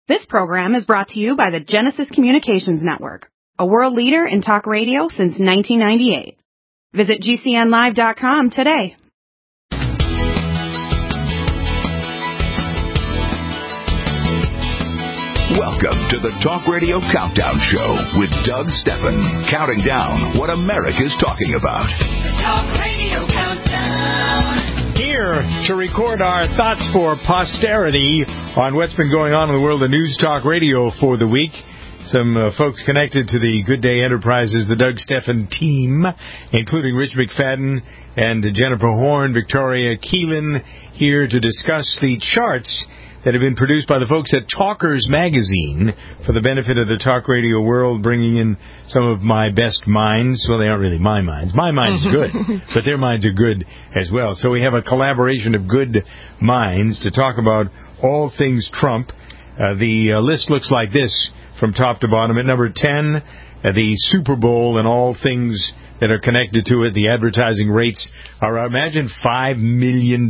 This program is brought to you by the Genesis Communications Network, a world leader in talk radio since 1998. Visit GCNlive.com today. Welcome to the Talk Radio Countdown Show with Doug Stephan, counting down what America's talking about. The Talk Radio Countdown. Here to record our thoughts for posterity on what's been going on in the world of News Talk Radio for the week. Some folks connected to the Good Day Enterprises, the Doug Stephan team, including Rich McFadden and Jennifer Horn, Victoria Keelan, here to discuss the charts that have been produced by the folks at Talkers Magazine for the benefit of the talk radio world, bringing in some of my best minds. Well, they aren't really my minds. My mind's good, but their minds are good as well. So we have a collaboration of good minds to talk about all things Trump. The list looks like this from top to bottom. At number 10, the Super Bowl and all things that are connected to it. The advertising rates are, imagine, $5 million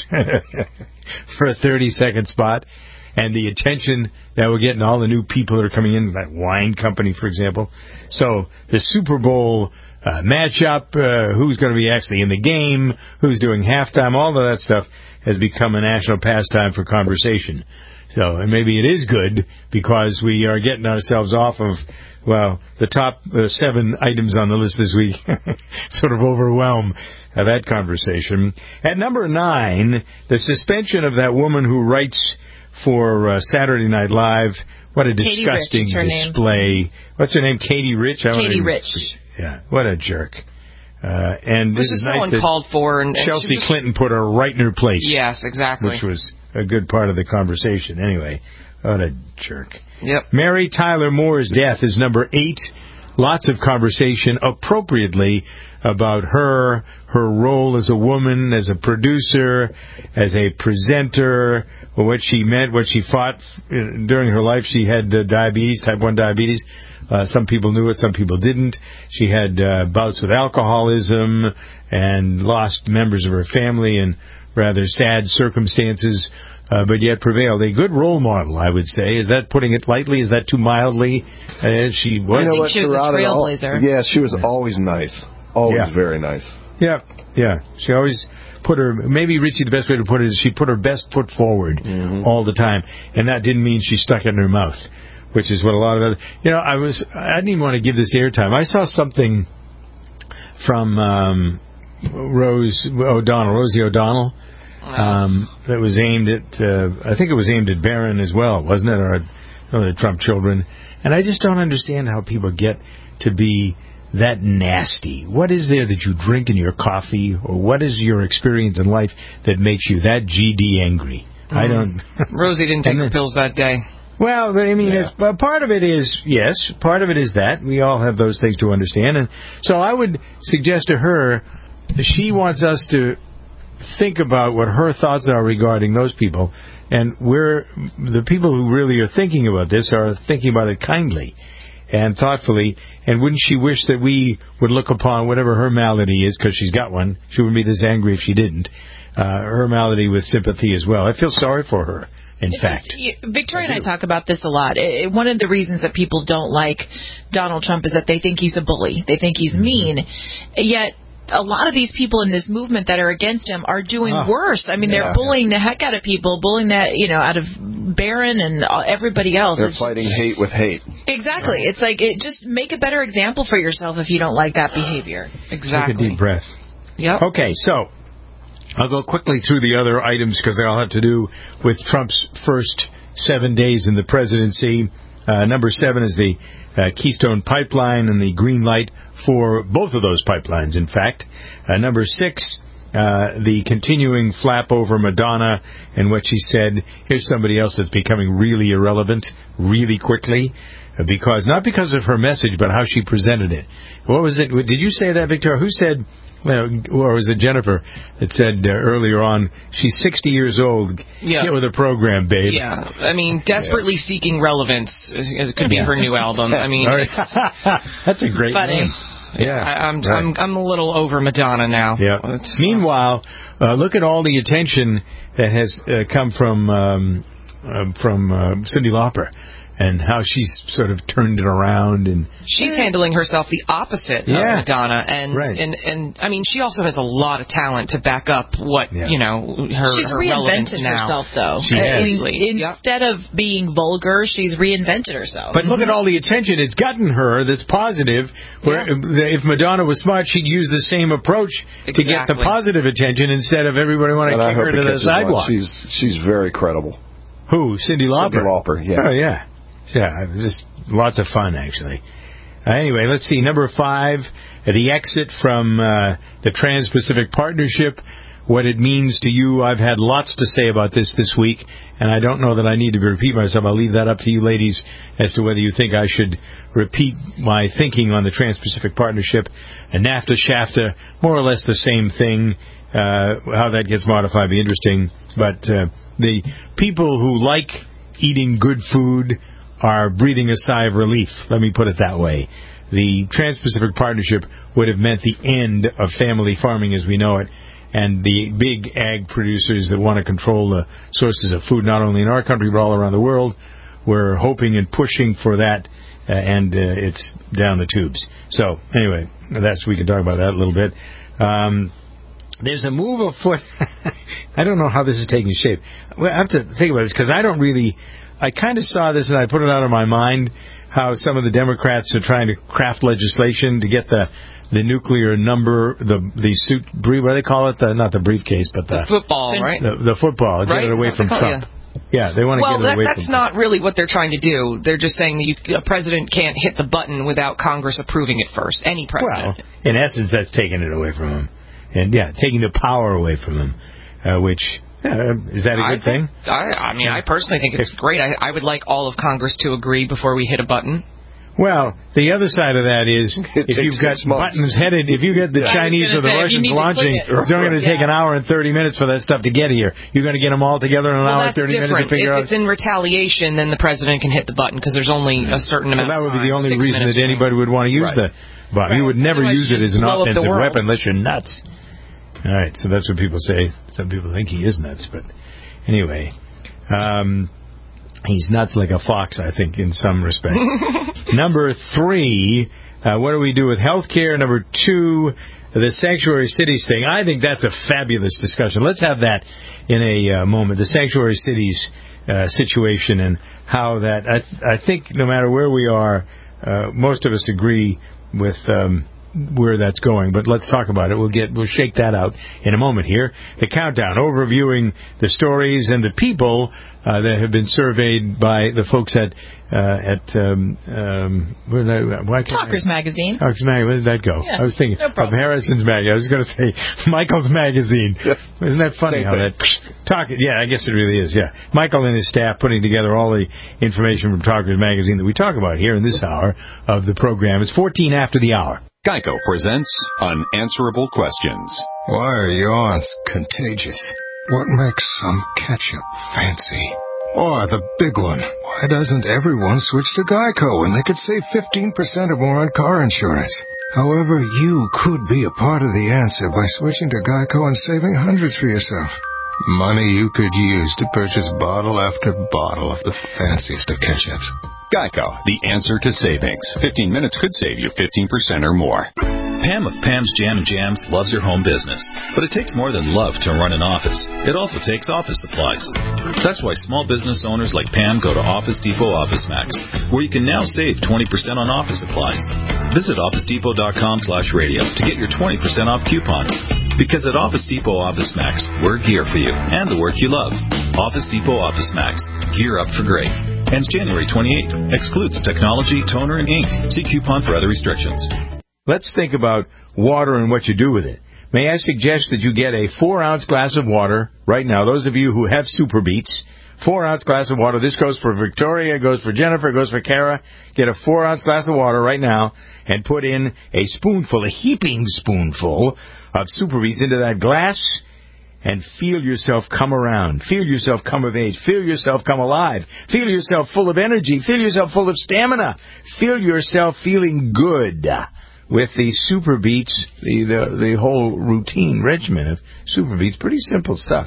for a 30-second spot. And the attention that we're getting, all the new people that are coming in, that wine company, for example. So the Super Bowl matchup, who's going to be actually in the game, who's doing halftime, all of that stuff has become a national pastime for conversation. So, and maybe it is good because we are getting ourselves off of, well, the top 7 items on the list this week sort of overwhelm that conversation. At number 9, the suspension of that woman who writes for Saturday Night Live. What a disgusting display. What's her name? Katie Rich? Katie Rich. Yeah, what a jerk. And this is nice so uncalled for. And Chelsea Clinton put her right in her place. Yes, exactly. Which was a good part of the conversation. Anyway, what a jerk. Yep. Mary Tyler Moore's death is number 8. Lots of conversation, appropriately, about her role as a woman, as a producer, as a presenter, what she meant, what she fought during her life. She had diabetes, type 1 diabetes. Some people knew it, some people didn't. She had bouts with alcoholism and lost members of her family in rather sad circumstances, but yet prevailed. A good role model, I would say. Is that putting it lightly? Is that too mildly? She was. You know what, she was a trailblazer. Yeah, she was always nice. Always very nice. Yeah. She always put her, maybe Richie, the best way to put it is she put her best foot forward all the time. And that didn't mean she stuck it in her mouth, which is what a lot of other, I didn't even want to give this airtime. I saw something from Rosie O'Donnell, that was aimed at, I think it was aimed at Barron as well, wasn't it? Or the Trump children. And I just don't understand how people get to be that nasty. What is there that you drink in your coffee, or what is your experience in life that makes you that GD angry? I don't. Rosie didn't take her pills that day. Well, I mean, part of it is, yes, part of it is that. We all have those things to understand. And so I would suggest to her, she wants us to think about what her thoughts are regarding those people. And the people who really are thinking about this are thinking about it kindly and thoughtfully. And wouldn't she wish that we would look upon whatever her malady is, because she's got one, she wouldn't be this angry if she didn't, her malady with sympathy as well. I feel sorry for her. In fact, Victoria and I talk about this a lot. One of the reasons that people don't like Donald Trump is that they think he's a bully. They think he's mean. Yet a lot of these people in this movement that are against him are doing worse. I mean, they're bullying the heck out of people, bullying that, out of Barron and everybody else. They're fighting hate with hate. Exactly. It's like, just make a better example for yourself if you don't like that behavior. Exactly. Take a deep breath. Yep. Okay, so I'll go quickly through the other items because they all have to do with Trump's first 7 days in the presidency. Number 7 is the Keystone Pipeline and the green light for both of those pipelines, in fact. Number 6, the continuing flap over Madonna and what she said. Here's somebody else that's becoming really irrelevant really quickly, not because of her message, but how she presented it. What was it? Did you say that, Victoria? Who said, or was it Jennifer that said earlier on, she's 60 years old, get with a program, babe. Yeah, I mean, desperately seeking relevance. It could be her new album. I mean, that's a great name. Yeah, I'm a little over Madonna now. Yeah. Meanwhile, look at all the attention that has come from from Cyndi Lauper. And how she's sort of turned it around, and she's handling herself the opposite of Madonna, and I mean, she also has a lot of talent to back up what her she's relevance reinvented now. herself, though. Instead of being vulgar, she's reinvented herself. But look at all the attention it's gotten her. That's positive. Where if Madonna was smart, she'd use the same approach to get the positive attention instead of everybody wanting to kick her to the sidewalk. She's very credible. Who? Cyndi Lauper. Cyndi Lauper. Yeah. Oh yeah. Yeah, just lots of fun, actually. Anyway, let's see. Number 5, the exit from the Trans-Pacific Partnership, what it means to you. I've had lots to say about this week, and I don't know that I need to repeat myself. I'll leave that up to you ladies as to whether you think I should repeat my thinking on the Trans-Pacific Partnership. And NAFTA, SHAFTA, more or less the same thing. How that gets modified will be interesting. But the people who like eating good food are breathing a sigh of relief. Let me put it that way. The Trans-Pacific Partnership would have meant the end of family farming as we know it, and the big ag producers that want to control the sources of food, not only in our country but all around the world, were hoping and pushing for that, and it's down the tubes. So, anyway, we can talk about that a little bit. There's a move afoot. I don't know how this is taking shape. I have to think about this because I kind of saw this and I put it out of my mind how some of the Democrats are trying to craft legislation to get the nuclear number, the suit, what do they call it? Not the briefcase, but the football, right? The football. Get it away from Trump. Yeah, they want to get it away from Trump. Well, that's not really what they're trying to do. They're just saying that a president can't hit the button without Congress approving it first. Any president. Well, in essence, that's taking it away from him. And, taking the power away from him, which... is that a good thing? I mean, I personally think it's great. I would like all of Congress to agree before we hit a button. Well, the other side of that is if you've got buttons headed, if you get the Chinese or the Russians launching, it's only going to take an hour and 30 minutes for that stuff to get here. You're going to get them all together in an hour and 30 minutes to figure out. If it's in retaliation, then the president can hit the button because there's only a certain amount of time. That would be the only reason that anybody would want to use the button. You would never use it as an offensive weapon unless you're nuts. All right, so that's what people say. Some people think he is nuts, but anyway, he's nuts like a fox, I think, in some respects. Number 3, what do we do with health care? Number 2, the sanctuary cities thing. I think that's a fabulous discussion. Let's have that in a moment. The sanctuary cities situation and how that, I think no matter where we are, most of us agree with where that's going, but let's talk about it. We'll shake that out in a moment here. The countdown, overviewing the stories and the people that have been surveyed by the folks at Talkers Magazine. Talkers Magazine. Where did that go? Yeah, I was thinking of Harrison's Magazine. I was going to say Michael's Magazine. Isn't that funny how that I guess it really is. Yeah, Michael and his staff putting together all the information from Talkers Magazine that we talk about here in this hour of the program. It's 14 after the hour. Geico presents Unanswerable Questions. Why are yawns contagious? What makes some ketchup fancy? Or the big one, why doesn't everyone switch to Geico when they could save 15% or more on car insurance? However, you could be a part of the answer by switching to Geico and saving hundreds for yourself. Money you could use to purchase bottle after bottle of the fanciest of ketchups. Geico, the answer to savings. 15 minutes could save you 15% or more. Pam of Pam's Jam & Jams loves her home business, but it takes more than love to run an office. It also takes office supplies. That's why small business owners like Pam go to Office Depot Office Max, where you can now save 20% on office supplies. Visit OfficeDepot.com/radio to get your 20% off coupon. Because at Office Depot Office Max, we're gear for you and the work you love. Office Depot Office Max. Gear up for great. Ends January 28th. Excludes technology, toner, and ink. See coupon for other restrictions. Let's think about water and what you do with it. May I suggest that you get a 4-ounce glass of water right now. Those of you who have Super Beets, 4-ounce glass of water. This goes for Victoria, it goes for Jennifer, it goes for Kara. Get a 4-ounce glass of water right now and put in a heaping spoonful of Super Beets into that glass and feel yourself come around. Feel yourself come of age. Feel yourself come alive. Feel yourself full of energy. Feel yourself full of stamina. Feel yourself feeling good with the Super Beets, the whole routine regimen of Super Beets. Pretty simple stuff.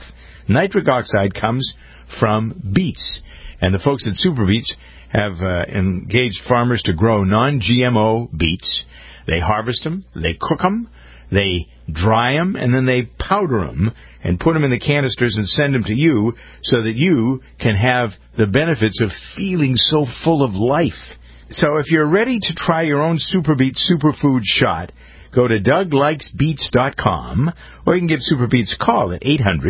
Nitric oxide comes from beets. And the folks at Super Beets have engaged farmers to grow non-GMO beets. They harvest them, they cook them, they dry them, and then they powder them and put them in the canisters and send them to you so that you can have the benefits of feeling so full of life. So if you're ready to try your own Super Beets superfood shot, go to DougLikesBeets.com, or you can give Super Beets a call at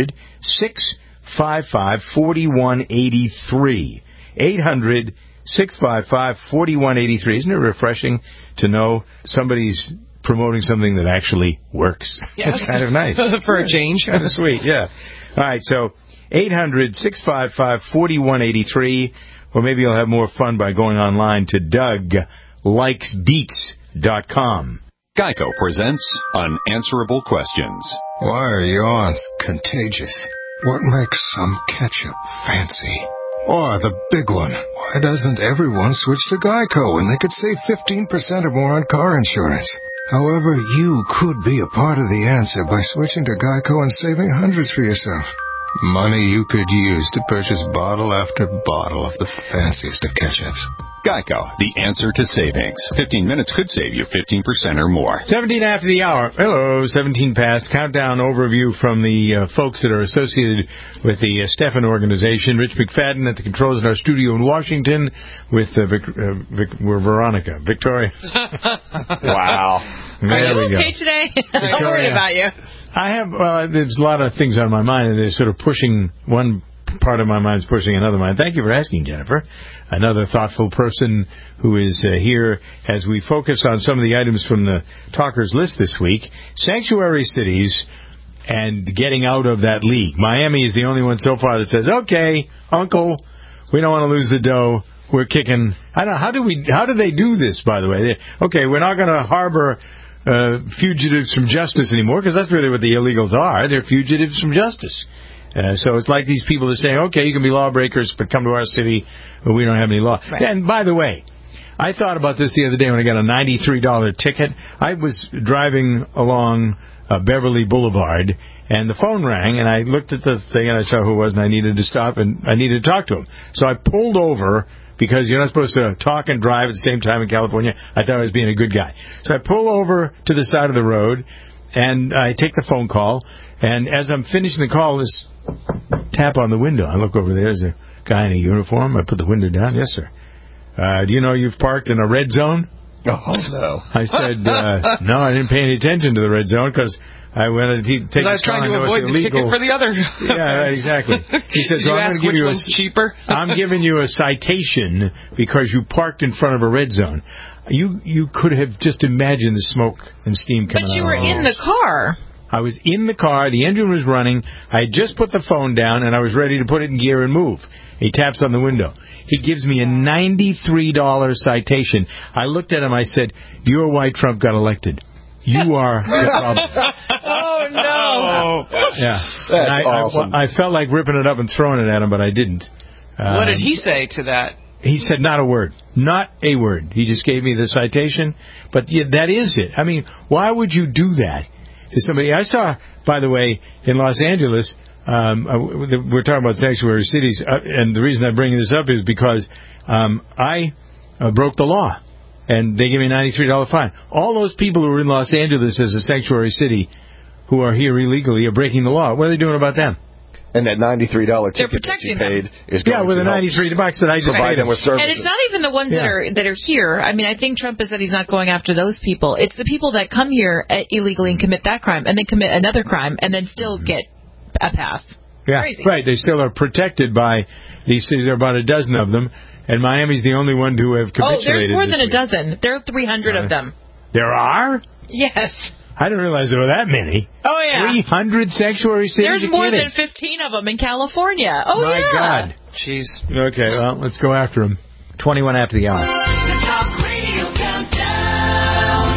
800-655-4183. 800-655-4183. Isn't it refreshing to know somebody's promoting something that actually works? Yes. It's kind of nice. For a change. Kind of sweet, yeah. All right, so 800-655-4183, or maybe you'll have more fun by going online to DougLikesBeets.com. Geico presents Unanswerable Questions. Why are yawns contagious? What makes some ketchup fancy? Or the big one, why doesn't everyone switch to Geico when they could save 15% or more on car insurance? However, you could be a part of the answer by switching to Geico and saving hundreds for yourself. Money you could use to purchase bottle after bottle of the fanciest of ketchups. Geico, the answer to savings. 15 minutes could save you 15% or more. 17 after the hour. Hello, 17 past. Countdown overview from the folks that are associated with the Stephan organization. Rich McFadden at the controls in our studio in Washington with Veronica. Victoria. Wow. There we go. Okay today? I'm worried about you. I have, there's a lot of things on my mind, and they're sort of pushing, one part of my mind is pushing another mind. Thank you for asking, Jennifer. Another thoughtful person who is here as we focus on some of the items from the talkers list this week. Sanctuary cities and getting out of that league. Miami is the only one so far that says, okay, uncle, we don't want to lose the dough. We're kicking. I don't know, how do they do this, by the way? Okay, we're not going to harbor fugitives from justice anymore, because that's really what the illegals are. They're fugitives from justice. So it's like these people are saying, okay, you can be lawbreakers, but come to our city, but we don't have any law. Right. And by the way, I thought about this the other day when I got a $93 ticket. I was driving along Beverly Boulevard, and the phone rang, and I looked at the thing, and I saw who it was, and I needed to stop, and I needed to talk to him. So I pulled over, because you're not supposed to talk and drive at the same time in California. I thought I was being a good guy. So I pull over to the side of the road, and I take the phone call, and as I'm finishing the call, this tap on the window. I look over there. There's a guy in a uniform. I put the window down. Yes, sir. Do you know you've parked in a red zone? Oh, no. I said, no, I didn't pay any attention to the red zone because I wanted to take I was trying to avoid the ticket for the other. Yeah, exactly. He said, Did you ask which one's cheaper? I'm giving you a citation because you parked in front of a red zone. You could have just imagined the smoke and steam coming out. But you were in the car. I was in the car. The engine was running. I had just put the phone down, and I was ready to put it in gear and move. He taps on the window. He gives me a $93 citation. I looked at him. I said, "You're why Trump got elected. You are the problem." Oh, no. Yeah. That's awesome. I felt like ripping it up and throwing it at him, but I didn't. What did he say to that? He said not a word. Not a word. He just gave me the citation. But yeah, that is it. I mean, why would you do that to somebody? I saw, by the way, in Los Angeles, we're talking about sanctuary cities, and the reason I'm bringing this up is because I broke the law. And they gave me a $93 fine. All those people who are in Los Angeles as a sanctuary city who are here illegally are breaking the law. What are they doing about them? And that $93 ticket that you paid is going with the $93 that I just provide paid them with services. And it's not even the ones that are here. I mean, I think Trump has said he's not going after those people. It's the people that come here illegally and commit that crime, and then commit another crime, and then still get a pass. Yeah, crazy. Right. They still are protected by these cities. There are about a dozen of them. And Miami's the only one to have capitulated. Oh, there's more than a dozen. There are 300 of them. There are? Yes. I didn't realize there were that many. Oh, yeah. 300 sanctuary cities? There's more than 15 of them in California. Oh, My yeah. God. Jeez. Okay, well, let's go after them. 21 after the hour. The Talk Radio Countdown.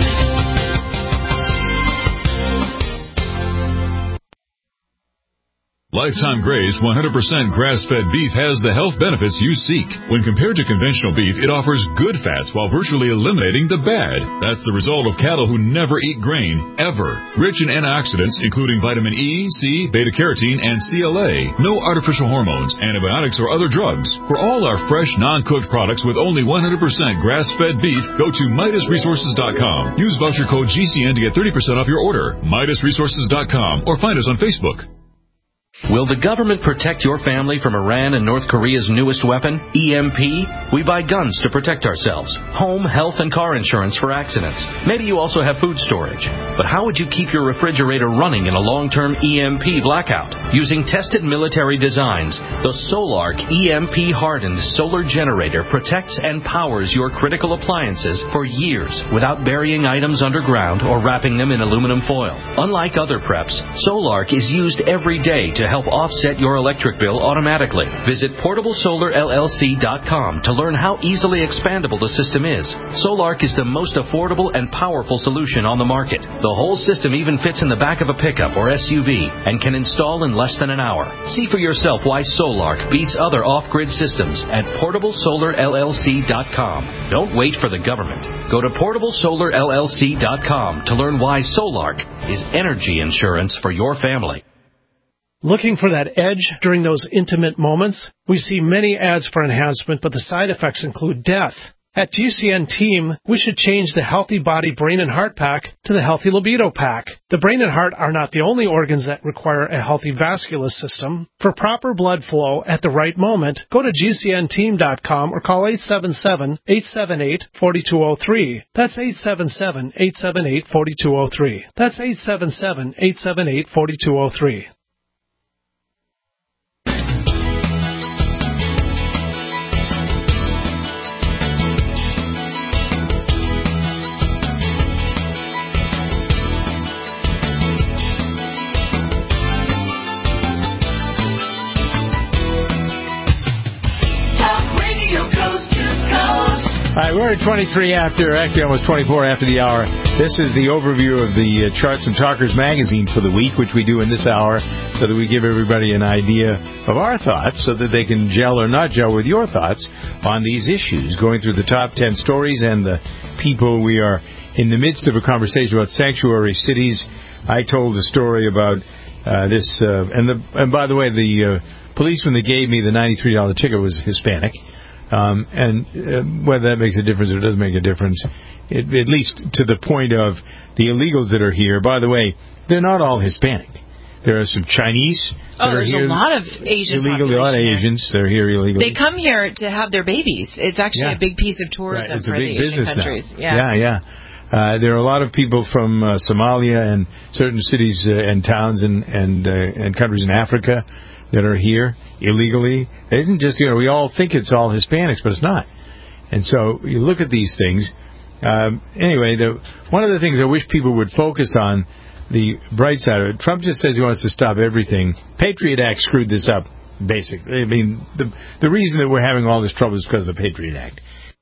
Lifetime Graze 100% grass-fed beef has the health benefits you seek. When compared to conventional beef, it offers good fats while virtually eliminating the bad. That's the result of cattle who never eat grain, ever. Rich in antioxidants, including vitamin E, C, beta-carotene, and CLA. No artificial hormones, antibiotics, or other drugs. For all our fresh, non-cooked products with only 100% grass-fed beef, go to MidasResources.com. Use voucher code GCN to get 30% off your order. MidasResources.com or find us on Facebook. Will the government protect your family from Iran and North Korea's newest weapon, EMP? We buy guns to protect ourselves, home, health, and car insurance for accidents. Maybe you also have food storage. But how would you keep your refrigerator running in a long-term EMP blackout? Using tested military designs, the Solark EMP-hardened solar generator protects and powers your critical appliances for years without burying items underground or wrapping them in aluminum foil. Unlike other preps, Solark is used every day to help offset your electric bill automatically. Visit PortableSolarLLC.com to learn how easily expandable the system is. Solark is the most affordable and powerful solution on the market. The whole system even fits in the back of a pickup or SUV and can install in less than an hour. See for yourself why Solark beats other off-grid systems at PortableSolarLLC.com. Don't wait for the government. Go to PortableSolarLLC.com to learn why Solark is energy insurance for your family. Looking for that edge during those intimate moments? We see many ads for enhancement, but the side effects include death. At GCN Team, we should change the Healthy Body Brain and Heart Pack to the Healthy Libido Pack. The brain and heart are not the only organs that require a healthy vascular system. For proper blood flow at the right moment, go to GCNteam.com or call 877-878-4203. That's 877-878-4203. That's 877-878-4203. All right, we're at 23 after, actually almost 24 after the hour. This is the overview of the Charts and Talkers magazine for the week, which we do in this hour so that we give everybody an idea of our thoughts so that they can gel or not gel with your thoughts on these issues, going through the top 10 stories and the people. We are in the midst of a conversation about sanctuary cities. I told a story about this, and by the way, the policeman that gave me the $93 ticket was Hispanic. Whether that makes a difference or doesn't make a difference, at least to the point of the illegals that are here. By the way, they're not all Hispanic. There are some Chinese that are here. There's a lot of Asian illegally, a lot of Asians that are here illegally. They come here to have their babies. It's actually a big piece of tourism for the Asian countries. Yeah. There are a lot of people from Somalia and certain cities and towns and countries in Africa that are here illegally. It isn't just, we all think it's all Hispanics, but it's not. And so you look at these things. Anyway, one of the things I wish people would focus on, the bright side of it, Trump just says he wants to stop everything. Patriot Act screwed this up, basically. I mean, the reason that we're having all this trouble is because of the Patriot Act.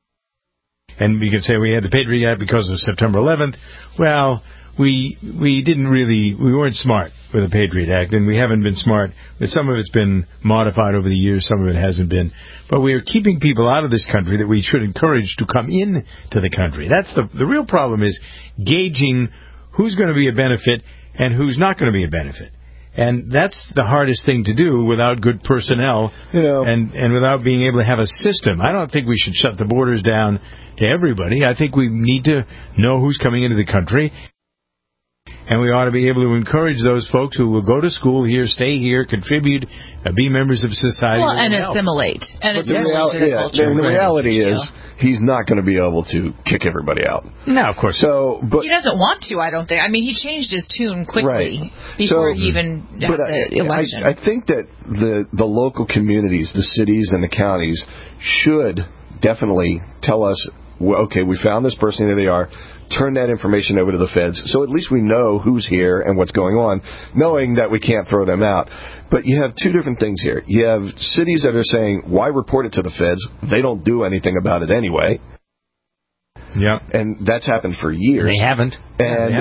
And we can say we had the Patriot Act because of September 11th. Well, we weren't smart with the Patriot Act, and we haven't been smart. But some of it's been modified over the years, some of it hasn't been. But we are keeping people out of this country that we should encourage to come in to the country. That's the real problem, is gauging who's going to be a benefit and who's not going to be a benefit. And that's the hardest thing to do without good personnel and without being able to have a system. I don't think we should shut the borders down to everybody. I think we need to know who's coming into the country. And we ought to be able to encourage those folks who will go to school here, stay here, contribute, be members of society. Well, and assimilate. And assimilate to the culture. And the reality is, he's not going to be able to kick everybody out. No, of course. But he doesn't want to, I don't think. I mean, he changed his tune quickly before he even had the election. I think that the local communities, the cities and the counties, should definitely tell us, okay, we found this person, here they are. Turn that information over to the feds, so at least we know who's here and what's going on, knowing that we can't throw them out. But you have two different things here. You have cities that are saying, why report it to the feds? They don't do anything about it anyway. Yeah. And that's happened for years. They haven't. And they haven't.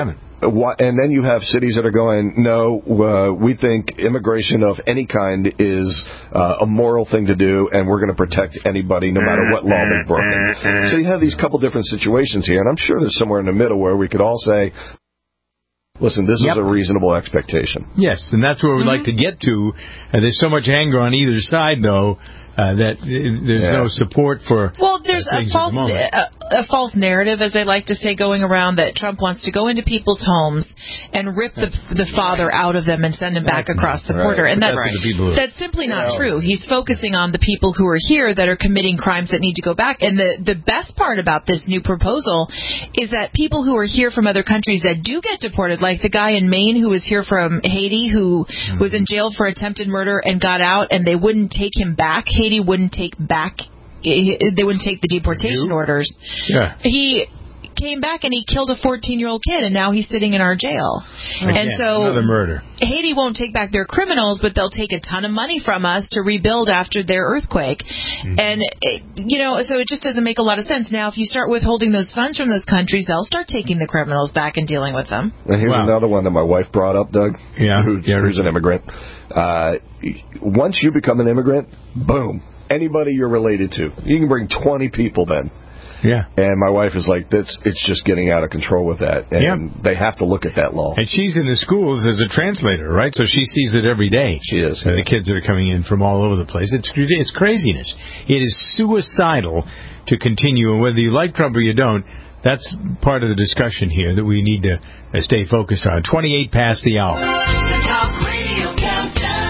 And then you have cities that are going, no, we think immigration of any kind is a moral thing to do, and we're going to protect anybody no matter what law they've broken. So you have these couple different situations here, and I'm sure there's somewhere in the middle where we could all say, listen, this is a reasonable expectation. Yes, and that's where we'd like to get to. There's so much anger on either side, though, that there's no support for. Well, there's a false narrative, as I like to say, going around that Trump wants to go into people's homes and rip the father out of them and send him back across the border. And that's simply not true. He's focusing on the people who are here that are committing crimes that need to go back. And the best part about this new proposal is that people who are here from other countries that do get deported, like the guy in Maine who was here from Haiti who was in jail for attempted murder and got out, and they wouldn't take him back. Haiti wouldn't take the deportation orders. Yeah. He came back and he killed a 14-year-old kid, and now he's sitting in our jail. And so another murder. Haiti won't take back their criminals, but they'll take a ton of money from us to rebuild after their earthquake. And so it just doesn't make a lot of sense. Now, if you start withholding those funds from those countries, they'll start taking the criminals back and dealing with them. And here's another one that my wife brought up, Doug. Who's an immigrant. Once you become an immigrant, boom. Anybody you're related to. You can bring 20 people then. Yeah. And my wife is like, it's just getting out of control with that. And they have to look at that law. And she's in the schools as a translator, right? So she sees it every day. She is. The kids that are coming in from all over the place. It's craziness. It is suicidal to continue. And whether you like Trump or you don't, that's part of the discussion here that we need to stay focused on. 28 past the hour. The Talk Radio Countdown.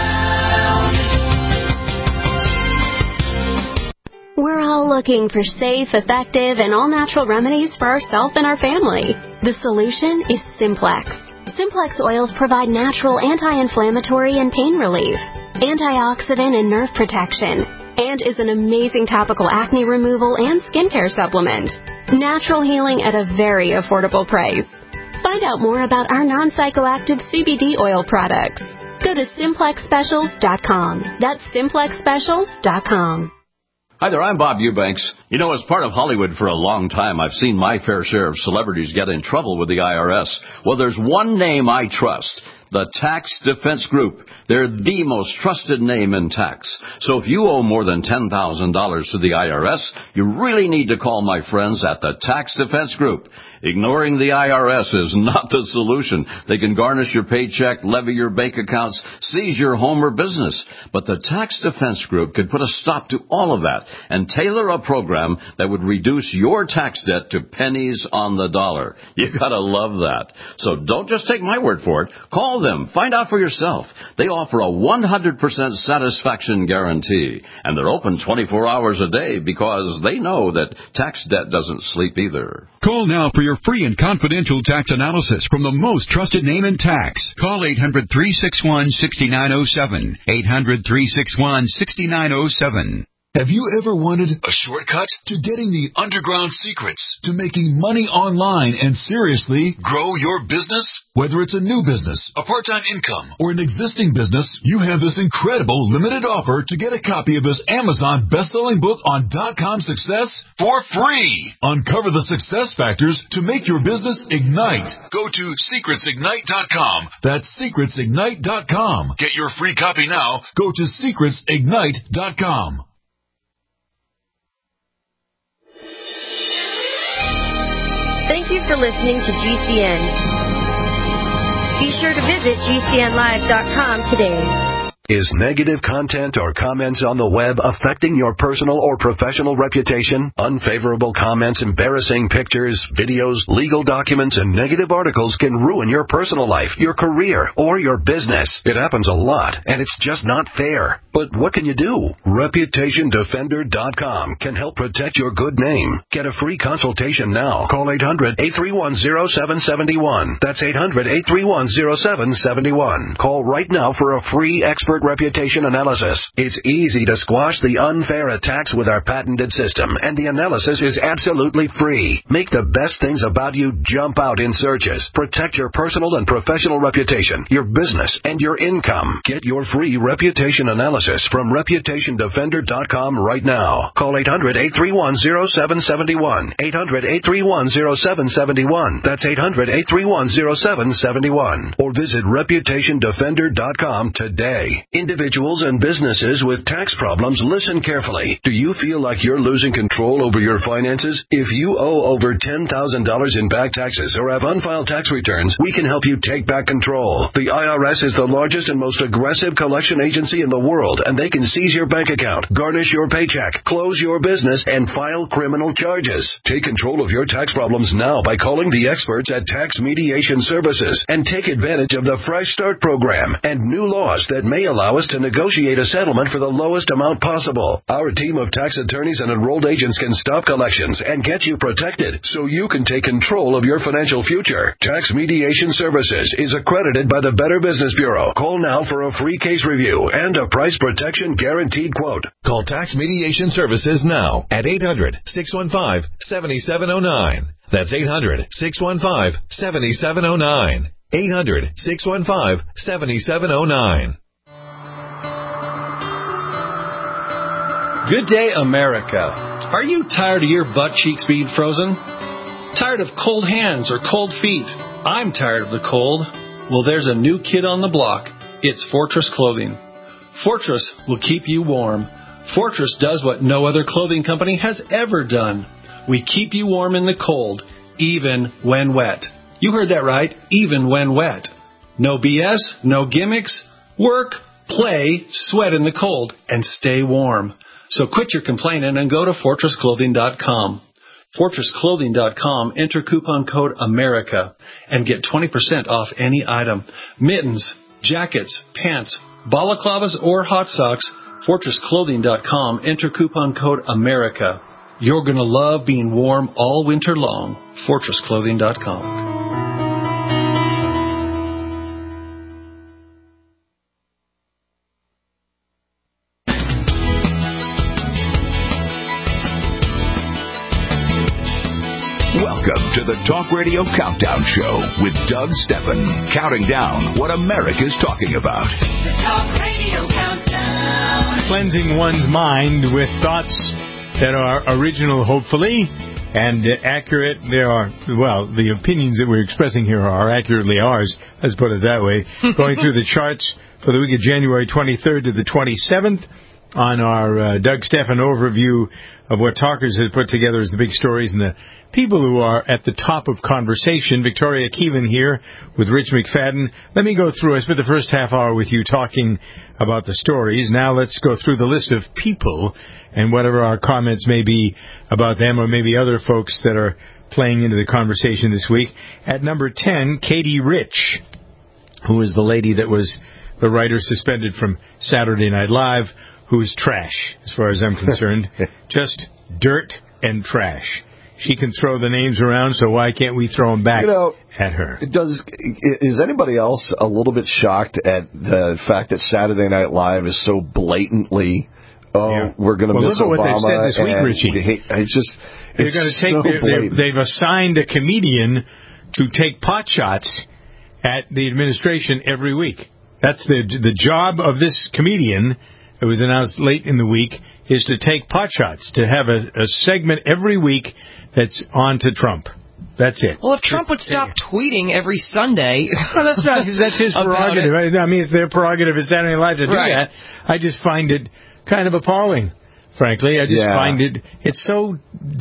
We're all looking for safe, effective, and all-natural remedies for ourselves and our family. The solution is Simplex. Simplex oils provide natural anti-inflammatory and pain relief, antioxidant and nerve protection, and is an amazing topical acne removal and skincare supplement. Natural healing at a very affordable price. Find out more about our non-psychoactive CBD oil products. Go to SimplexSpecials.com. That's SimplexSpecials.com. Hi there, I'm Bob Eubanks. You know, as part of Hollywood for a long time, I've seen my fair share of celebrities get in trouble with the IRS. Well, there's one name I trust. The Tax Defense Group. They're the most trusted name in tax. So if you owe more than $10,000 to the IRS, you really need to call my friends at the Tax Defense Group. Ignoring the IRS is not the solution. They can garnish your paycheck, levy your bank accounts, seize your home or business. But the Tax Defense Group could put a stop to all of that and tailor a program that would reduce your tax debt to pennies on the dollar. You gotta love that. So don't just take my word for it. Call them. Find out for yourself. They offer a 100% satisfaction guarantee. And they're open 24 hours a day because they know that tax debt doesn't sleep either. Call now for your free and confidential tax analysis from the most trusted name in tax. Call 800-361-6907. 800-361-6907. Have you ever wanted a shortcut to getting the underground secrets to making money online and seriously grow your business? Whether it's a new business, a part-time income, or an existing business, you have this incredible limited offer to get a copy of this Amazon best-selling book on .com success for free. Uncover the success factors to make your business ignite. Go to secretsignite.com. That's secretsignite.com. Get your free copy now. Go to secretsignite.com. Thank you for listening to GCN. Be sure to visit GCNlive.com today. Is negative content or comments on the web affecting your personal or professional reputation? Unfavorable comments, embarrassing pictures, videos, legal documents, and negative articles can ruin your personal life, your career, or your business. It happens a lot, and it's just not fair. But what can you do? ReputationDefender.com can help protect your good name. Get a free consultation now. Call 800-831-0771. That's 800-831-0771. Call right now for a free expert expert reputation analysis. It's easy to squash the unfair attacks with our patented system, and the analysis is absolutely free. Make the best things about you jump out in searches. Protect your personal and professional reputation, your business, and your income. Get your free reputation analysis from ReputationDefender.com right now. Call 800-831-0771. 800-831-0771. That's 800-831-0771. Or visit ReputationDefender.com today. Individuals and businesses with tax problems, listen carefully. Do you feel like you're losing control over your finances? If you owe over $10,000 in back taxes or have unfiled tax returns, we can help you take back control. The IRS is the largest and most aggressive collection agency in the world, and they can seize your bank account, garnish your paycheck, close your business, and file criminal charges. Take control of your tax problems now by calling the experts at Tax Mediation Services and take advantage of the Fresh Start program and new laws that may allow us to negotiate a settlement for the lowest amount possible. Our team of tax attorneys and enrolled agents can stop collections and get you protected so you can take control of your financial future. Tax Mediation Services is accredited by the Better Business Bureau. Call now for a free case review and a price protection guaranteed quote. Call Tax Mediation Services now at 800-615-7709. That's 800-615-7709. 800-615-7709. Good day, America. Are you tired of your butt cheeks being frozen? Tired of cold hands or cold feet? I'm tired of the cold. Well, there's a new kid on the block. It's Fortress Clothing. Fortress will keep you warm. Fortress does what no other clothing company has ever done. We keep you warm in the cold, even when wet. You heard that right, even when wet. No BS, no gimmicks. Work, play, sweat in the cold, and stay warm. So quit your complaining and go to FortressClothing.com. FortressClothing.com, enter coupon code AMERICA and get 20% off any item. Mittens, jackets, pants, balaclavas, or hot socks. FortressClothing.com, enter coupon code AMERICA. You're going to love being warm all winter long. FortressClothing.com. Welcome to the Talk Radio Countdown Show with Doug Steffen, counting down what America's talking about. The Talk Radio Countdown. Cleansing one's mind with thoughts that are original, hopefully, and accurate. The opinions that we're expressing here are accurately ours, let's put it that way. Going through the charts for the week of January 23rd to the 27th on our Doug Steffen overview of what Talkers has put together as the big stories and the people who are at the top of conversation. Victoria Keevan here with Rich McFadden. Let me go through. I spent the first half hour with you talking about the stories. Now let's go through the list of people and whatever our comments may be about them or maybe other folks that are playing into the conversation this week. At number 10, Katie Rich, who is the lady that was the writer suspended from Saturday Night Live, who is trash, as far as I'm concerned. Just dirt and trash. She can throw the names around, so why can't we throw them back at her? Is anybody else a little bit shocked at the fact that Saturday Night Live is so blatantly, we're going to miss Obama? Look at what they've said this week, Richie. They've assigned a comedian to take pot shots at the administration every week. That's the job of this comedian. It was announced late in the week, is to take pot shots, to have a segment every week that's on to Trump. That's it. Well, if Trump would stop tweeting every Sunday... Well, that's not. That's his prerogative. I mean, it's their prerogative as Saturday Night Live to do that. I just find it kind of appalling, frankly. I just find it's so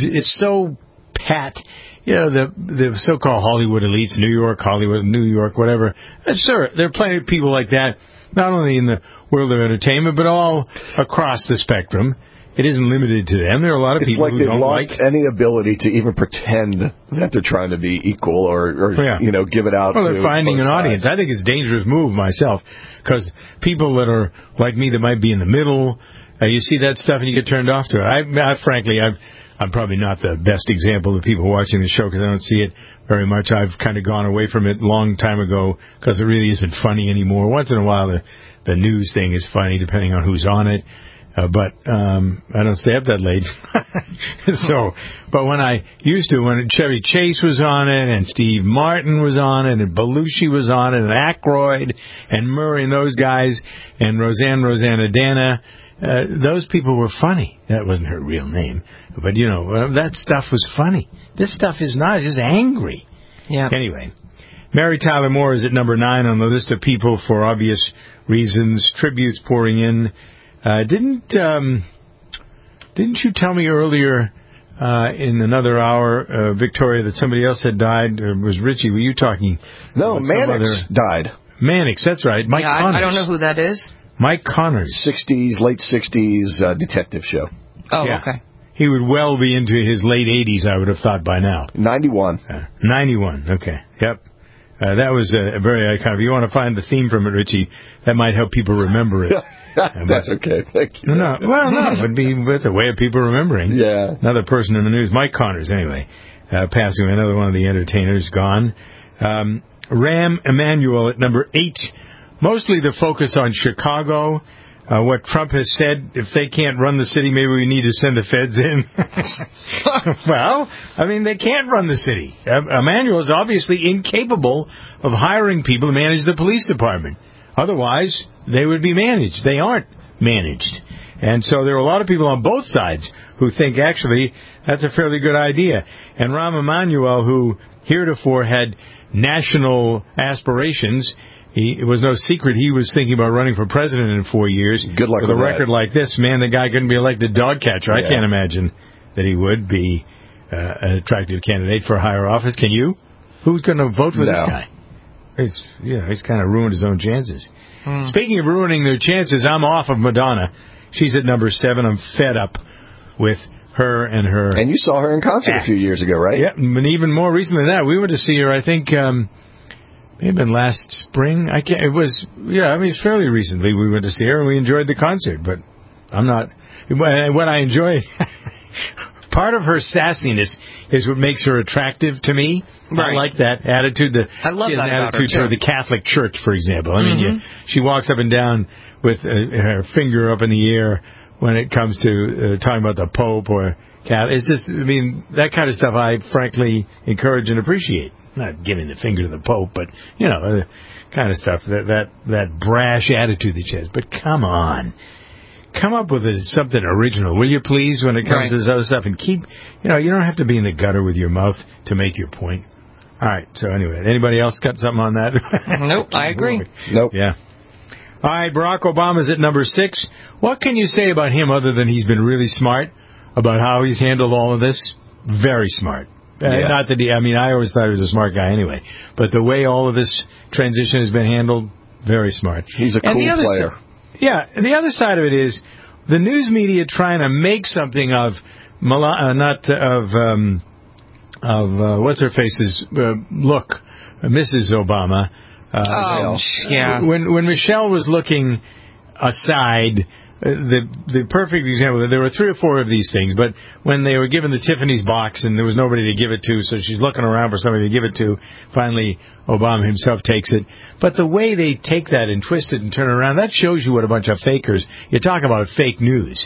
pat. You know, the so-called Hollywood elites, New York, whatever. Sure, there are plenty of people like that, not only in the world of entertainment, but all across the spectrum. It isn't limited to them. There are a lot of people who don't like... It's like they've lost any ability to even pretend that they're trying to be equal or give it out to... Well, they're finding an audience. I think it's a dangerous move myself, because people that are like me that might be in the middle, you see that stuff and you get turned off to it. Frankly, I'm probably not the best example of people watching the show because I don't see it very much. I've kind of gone away from it a long time ago because it really isn't funny anymore. Once in a while, the news thing is funny depending on who's on it. But I don't stay up that late. But when I used to, when Chevy Chase was on it, and Steve Martin was on it, and Belushi was on it, and Aykroyd, and Murray, and those guys, and Rosanna, those people were funny. That wasn't her real name. But, that stuff was funny. This stuff is not. It's just angry. Yeah. Anyway, Mary Tyler Moore is at number 9 on the list of people for obvious reasons. Tributes pouring in. Didn't you tell me earlier in another hour, Victoria, that somebody else had died? Or was Richie? Were you talking? No, Mannix died. Mannix, that's right. Mike Connors. I don't know who that is. Mike Connors. Late 60s detective show. Oh, yeah. Okay. He would well be into his late 80s, I would have thought by now. 91. 91, okay. Yep. That was a very iconic. If you want to find the theme from it, Richie, that might help people remember it. That's okay. Thank you. No, it's a way of people remembering. Yeah. Another person in the news, Mike Connors, anyway, passing away. Another one of the entertainers gone. Rahm Emanuel at number 8. Mostly the focus on Chicago. What Trump has said, if they can't run the city, maybe we need to send the feds in. Well, I mean, they can't run the city. Emanuel is obviously incapable of hiring people to manage the police department. Otherwise, they would be managed. They aren't managed. And so there are a lot of people on both sides who think, actually, that's a fairly good idea. And Rahm Emanuel, who heretofore had national aspirations, it was no secret he was thinking about running for president in 4 years. Good luck with a record like this. Man, the guy couldn't be elected dog catcher. I can't imagine that he would be an attractive candidate for a higher office. Can you? Who's going to vote for this guy? He's kind of ruined his own chances. Speaking of ruining their chances, I'm off of Madonna. She's at number 7. I'm fed up with her and her. And you saw her in concert a few years ago, right? Yeah, and even more recently than that. We went to see her, I think, maybe last spring. It's fairly recently we went to see her, and we enjoyed the concert. But I'm not. What I enjoy, part of her sassiness is what makes her attractive to me. Right. I like that attitude. I love that about attitude her, toward the Catholic Church, for example. I mean, she walks up and down with her finger up in the air when it comes to talking about the Pope or Catholic. It's just, that kind of stuff I frankly encourage and appreciate. Not giving the finger to the Pope, but, the kind of stuff, that brash attitude that she has. But come on. Come up with something original, will you please, when it comes to this other stuff. And keep, you don't have to be in the gutter with your mouth to make your point. All right, so anyway, anybody else got something on that? Nope, I agree. Nope. Yeah. All right, Barack Obama's at number 6. What can you say about him other than he's been really smart about how he's handled all of this? Very smart. Not that I always thought he was a smart guy anyway. But the way all of this transition has been handled, very smart. He's a cool player. And the other side of it is the news media trying to make something of what's her face's look, Mrs. Obama. When Michelle was looking aside, the perfect example, there were 3 or 4 of these things, but when they were given the Tiffany's box and there was nobody to give it to, so she's looking around for somebody to give it to, finally Obama himself takes it. But the way they take that and twist it and turn it around, that shows you what a bunch of fakers. You talk about fake news.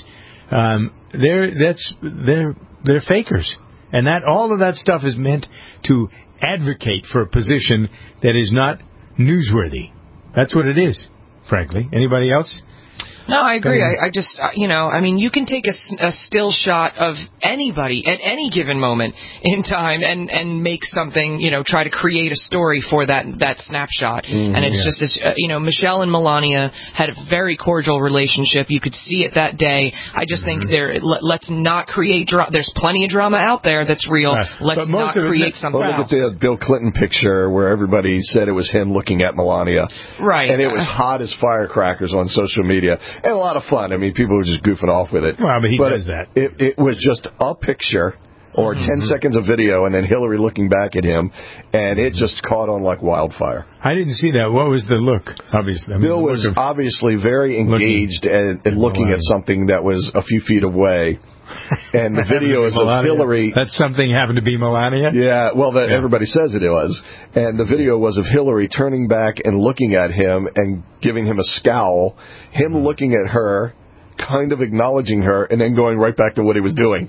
They're fakers. And all of that stuff is meant to advocate for a position that is not newsworthy. That's what it is, frankly. Anybody else? No, I agree. I just, you can take a still shot of anybody at any given moment in time and make something, try to create a story for that snapshot. And it's just, Michelle and Melania had a very cordial relationship. You could see it that day. I just think let's not create drama. There's plenty of drama out there that's real. Let's not create something else. Look at the Bill Clinton picture where everybody said it was him looking at Melania. Right. And it was hot as firecrackers on social media. And a lot of fun. People were just goofing off with it. Well, but he does that. It was just a picture or 10 seconds of video and then Hillary looking back at him, and it just caught on like wildfire. I didn't see that. What was the look, obviously? Bill was obviously very engaged and looking at something that was a few feet away. And the video is of Hillary. That something happened to be Melania? Yeah, well, everybody says it was. And the video was of Hillary turning back and looking at him and giving him a scowl, him looking at her, kind of acknowledging her, and then going right back to what he was doing.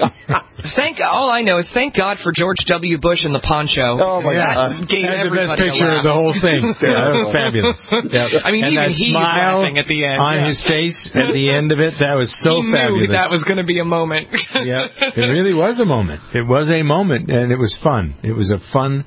All I know is thank God for George W. Bush and the poncho. Oh, my God. That gave That's everybody the best picture a laugh. of the whole thing. Yeah, that was fabulous. Yeah. I mean, and even that he's smile laughing at the end. on his face at the end of it, that was so he fabulous. knew that was going to be a moment. Yeah, it really was a moment. It was a moment, and it was fun. It was a fun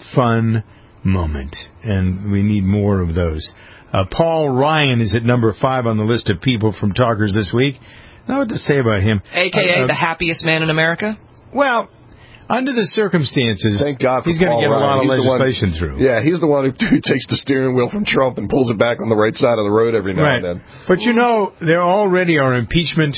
moment, and we need more of those. Paul Ryan is at number 5 on the list of people from talkers this week. I don't know what to say about him. A.K.A. the happiest man in America? Well, under the circumstances, thank God for he's going to get a lot of legislation through. Yeah, he's the one who takes the steering wheel from Trump and pulls it back on the right side of the road every now and then. But, there already are impeachment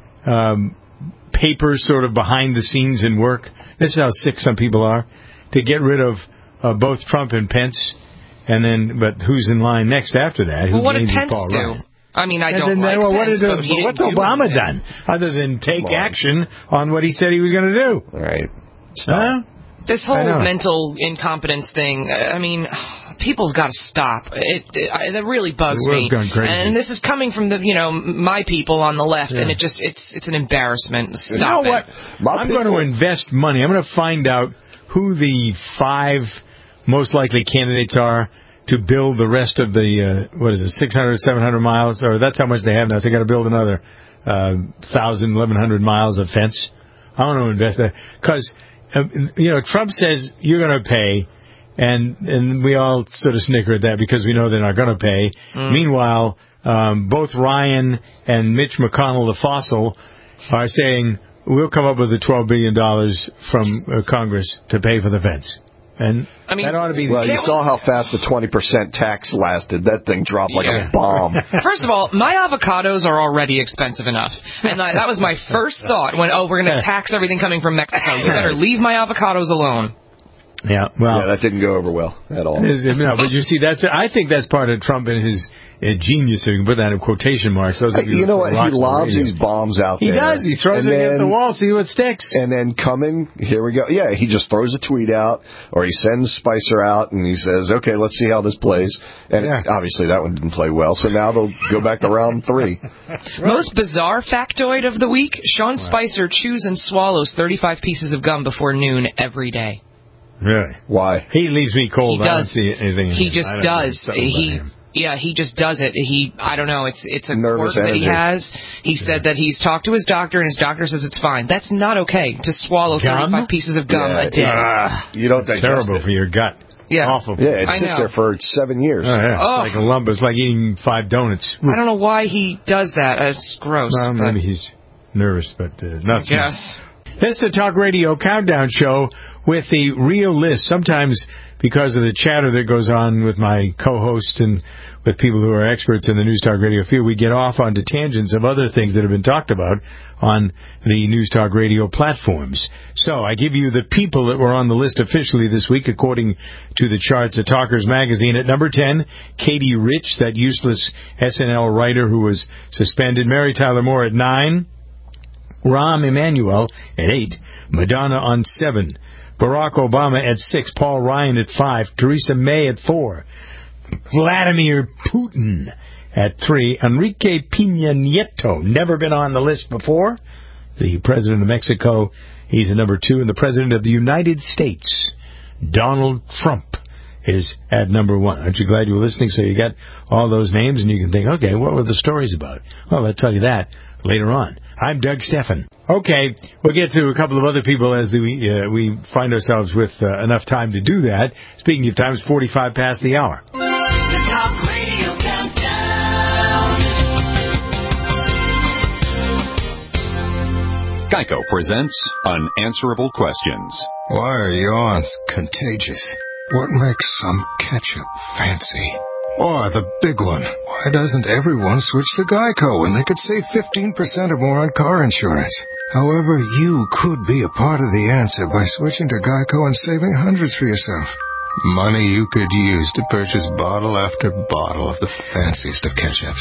papers sort of behind the scenes in work. This is how sick some people are, to get rid of both Trump and Pence. And then, but who's in line next after that? Well, what did Pence do? I mean, I don't like Pence, but what's Obama done other than take action on what he said he was going to do? Right. This whole mental incompetence thing, I mean, people's got to stop. It really bugs me. Gone crazy. And this is coming from my people on the left, and it's an embarrassment. Stop you know what? I'm going to invest money. I'm going to find out who the 5 most likely candidates are to build the rest of the 600, 700 miles, or that's how much they have now. So they got to build another 1,000, 1,100 miles of fence. I want to invest that because Trump says you're going to pay, and we all sort of snicker at that because we know they're not going to pay. Meanwhile, both Ryan and Mitch McConnell, the fossil, are saying we'll come up with the $12 billion from Congress to pay for the fence. And that ought to be. Well, you saw how fast the 20% tax lasted. That thing dropped like a bomb. First of all, my avocados are already expensive enough, and that was my first thought when we're going to tax everything coming from Mexico. You better leave my avocados alone. Yeah, well, that didn't go over well at all. No, but you see, I think that's part of Trump and his genius. So you can put that in quotation marks. You know what? He lobs these bombs out there. He does. He throws it against the wall, see what sticks. And then here we go. Yeah, he just throws a tweet out, or he sends Spicer out, and he says, "Okay, let's see how this plays." And obviously, that one didn't play well. So now they'll go back to round 3. Most bizarre factoid of the week: Sean Spicer chews and swallows 35 pieces of gum before noon every day. Really? Why? He leaves me cold. He does. I don't see anything. He just does. He just does it. I don't know. It's a quirk that he has. He said that he's talked to his doctor, and his doctor says it's fine. That's not okay to swallow 35 pieces of gum a day. You don't digest terrible for your gut. Yeah. Awful. Yeah, it sits there for 7 years. Oh, yeah. It's like a lump. It's like eating 5 donuts. I don't know why he does that. It's gross. Well, maybe he's nervous, but not so. Yes. This is the Talk Radio Countdown Show with the real list. Sometimes because of the chatter that goes on with my co-host and with people who are experts in the News Talk Radio field, we get off onto tangents of other things that have been talked about on the News Talk Radio platforms. So I give you the people that were on the list officially this week according to the charts at Talkers Magazine. At number 10, Katie Rich, that useless SNL writer who was suspended. Mary Tyler Moore at 9. Rahm Emanuel at 8. Madonna on 7. Barack Obama at 6. Paul Ryan at 5. Theresa May at 4. Vladimir Putin at 3. Enrique Peña Nieto, never been on the list before. The president of Mexico, he's at number 2. And the president of the United States, Donald Trump, is at number 1. Aren't you glad you were listening? So you got all those names, and you can think, okay, what were the stories about? Well, I'll tell you that later on. I'm Doug Steffen. Okay, we'll get to a couple of other people as we find ourselves with enough time to do that. Speaking of time, it's 45 past the hour. The Talk Radio Countdown. Geico presents Unanswerable Questions. Why are yawns contagious? What makes some ketchup fancy? Or the big one, why doesn't everyone switch to Geico when they could save 15% or more on car insurance? However, you could be a part of the answer by switching to Geico and saving hundreds for yourself. Money you could use to purchase bottle after bottle of the fanciest of ketchups.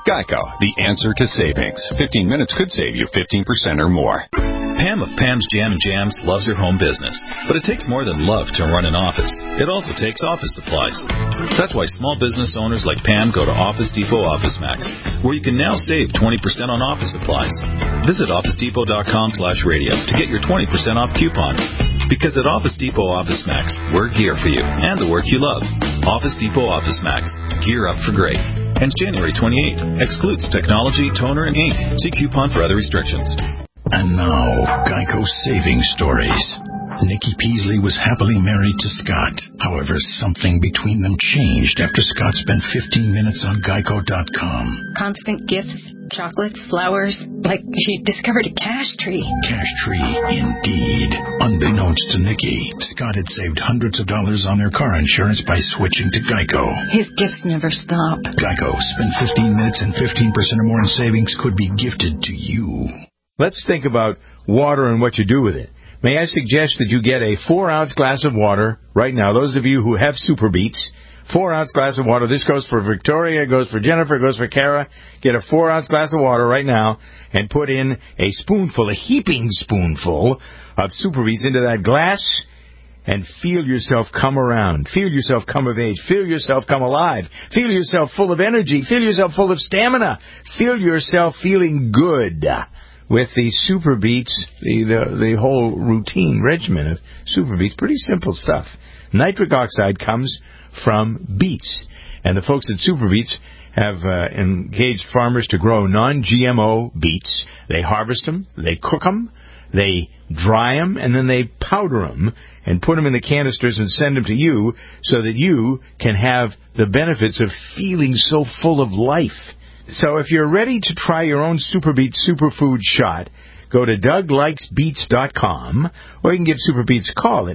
Geico, the answer to savings. 15 minutes could save you 15% or more. Pam of Pam's Jam and Jams loves her home business, but it takes more than love to run an office. It also takes office supplies. That's why small business owners like Pam go to Office Depot Office Max, where you can now save 20% on office supplies. Visit OfficeDepot.com/radio to get your 20% off coupon. Because at Office Depot Office Max, we're gear for you and the work you love. Office Depot Office Max. Gear up for great. Ends January 28. Excludes technology, toner, and ink. See coupon for other restrictions. And now, Geico Saving Stories. Nikki Peasley was happily married to Scott. However, something between them changed after Scott spent 15 minutes on Geico.com. Constant gifts, chocolates, flowers, like she discovered a cash tree. Cash tree, indeed. Unbeknownst to Nikki, Scott had saved hundreds of dollars on their car insurance by switching to Geico. His gifts never stop. Geico. Spend 15 minutes and 15% or more in savings could be gifted to you. Let's think about water and what you do with it. May I suggest that you get a 4-ounce glass of water right now. Those of you who have Super Beets, 4-ounce glass of water. This goes for Victoria, it goes for Jennifer, it goes for Kara. Get a 4-ounce glass of water right now and put in a spoonful, a heaping spoonful of Super Beets into that glass and feel yourself come around. Feel yourself come of age. Feel yourself come alive. Feel yourself full of energy. Feel yourself full of stamina. Feel yourself feeling good. With the Super Beets, the whole routine regimen of Super Beets, pretty simple stuff. Nitric oxide comes from beets, and the folks at Super Beets have engaged farmers to grow non-GMO beets. They harvest them, they cook them, they dry them, and then they powder them and put them in the canisters and send them to you so that you can have the benefits of feeling so full of life. So if you're ready to try your own Super Beets superfood shot, go to DougLikesBeets.com, or you can give Super Beets a call at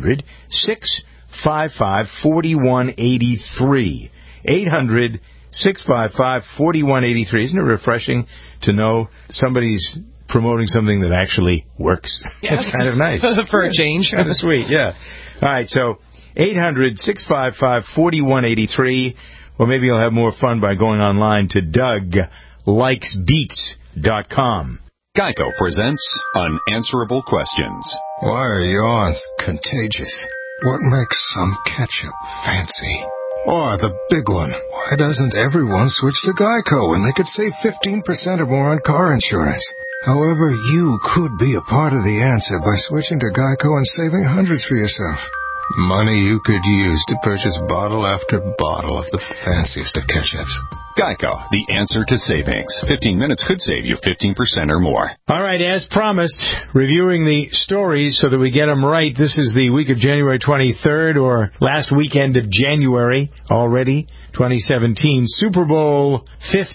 800-655-4183. 800-655-4183. Isn't it refreshing to know somebody's promoting something that actually works? Yes. That's kind of nice. For a change. Kind of sweet, yeah. All right, so 800-655-4183. Or maybe you'll have more fun by going online to DougLikesBeets.com. Geico presents Unanswerable Questions. Why are yawns contagious? What makes some ketchup fancy? Or the big one, why doesn't everyone switch to Geico when they could save 15% or more on car insurance? However, you could be a part of the answer by switching to Geico and saving hundreds for yourself. Money you could use to purchase bottle after bottle of the fanciest of ketchups. Geico, the answer to savings. 15 minutes could save you 15% or more. All right, as promised, reviewing the stories so that we get them right. This is the week of January 23rd, or last weekend of January already, 2017. Super Bowl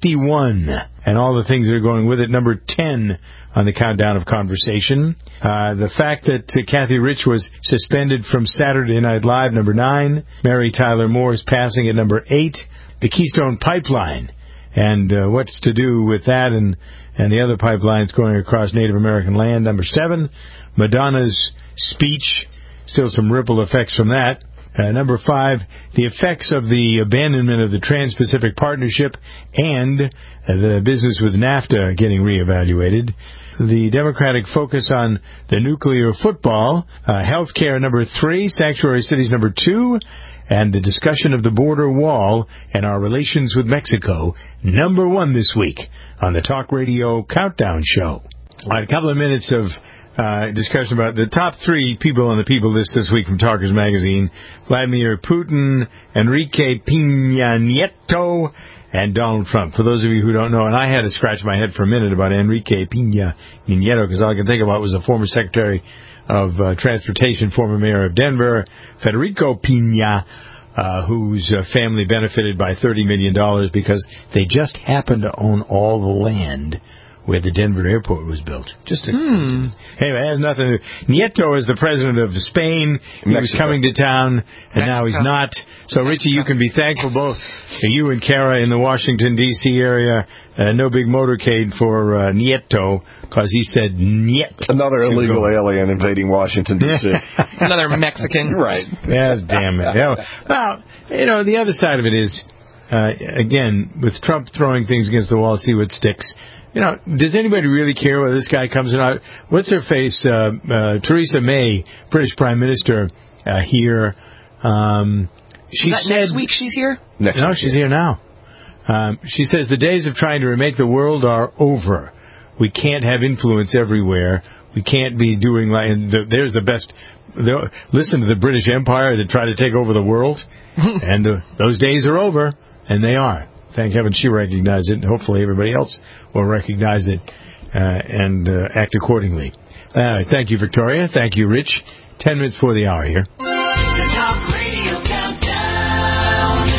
51, and all the things that are going with it. Number 10 on the countdown of conversation. The fact that Kathy Rich was suspended from Saturday Night Live, number 9. Mary Tyler Moore is passing at number 8. The Keystone Pipeline, and what's to do with that and the other pipelines going across Native American land, number 7. Madonna's speech, still some ripple effects from that. Number 5, the effects of the abandonment of the Trans-Pacific Partnership and the business with NAFTA getting reevaluated. The Democratic focus on the nuclear football. Health care, number 3. Sanctuary cities, number 2. And the discussion of the border wall and our relations with Mexico, number 1 this week on the Talk Radio Countdown Show. All right, a couple of minutes of discussion about the top 3 people on the People list this week from Talkers Magazine: Vladimir Putin, Enrique Peña Nieto, and Donald Trump. For those of you who don't know, and I had to scratch my head for a minute about Enrique Peña Nieto, because all I can think about was the former Secretary of Transportation, former mayor of Denver, Federico Peña, whose family benefited by $30 million because they just happened to own all the land where the Denver airport was built. Just a coincidence. Anyway, it has nothing to do. Nieto is the president of Spain. He was coming to town, and now he's not. So, Richie, you can be thankful, both you and Kara in the Washington, D.C. area. No big motorcade for Nieto, because he said niet. Another illegal alien invading Washington, D.C. Another Mexican. Right. Yes, damn it. Yeah. Well, the other side of it is, again, with Trump throwing things against the wall, see what sticks. Does anybody really care whether this guy comes out? What's her face? Theresa May, British Prime Minister, here. She said next week she's here? No, she's here now. She says the days of trying to remake the world are over. We can't have influence everywhere. We can't be doing like. There's the best. Listen to the British Empire that tried to take over the world, and those days are over, and they are. Thank heaven she recognized it, and hopefully everybody else will recognize it and act accordingly. Thank you, Victoria. Thank you, Rich. 10 minutes before the hour here. The Talk Radio Countdown.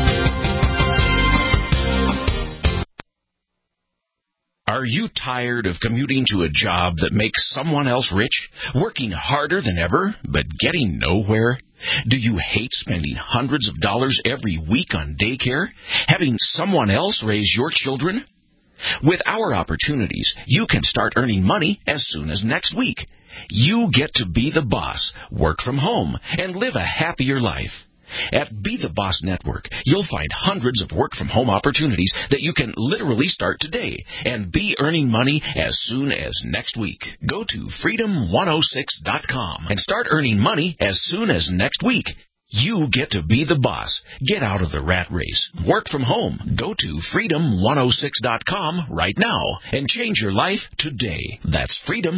Are you tired of commuting to a job that makes someone else rich, working harder than ever, but getting nowhere? Do you hate spending hundreds of dollars every week on daycare, having someone else raise your children? With our opportunities, you can start earning money as soon as next week. You get to be the boss, work from home, and live a happier life. At Be the Boss Network, you'll find hundreds of work-from-home opportunities that you can literally start today and be earning money as soon as next week. Go to freedom106.com and start earning money as soon as next week. You get to be the boss. Get out of the rat race. Work from home. Go to freedom106.com right now and change your life today. That's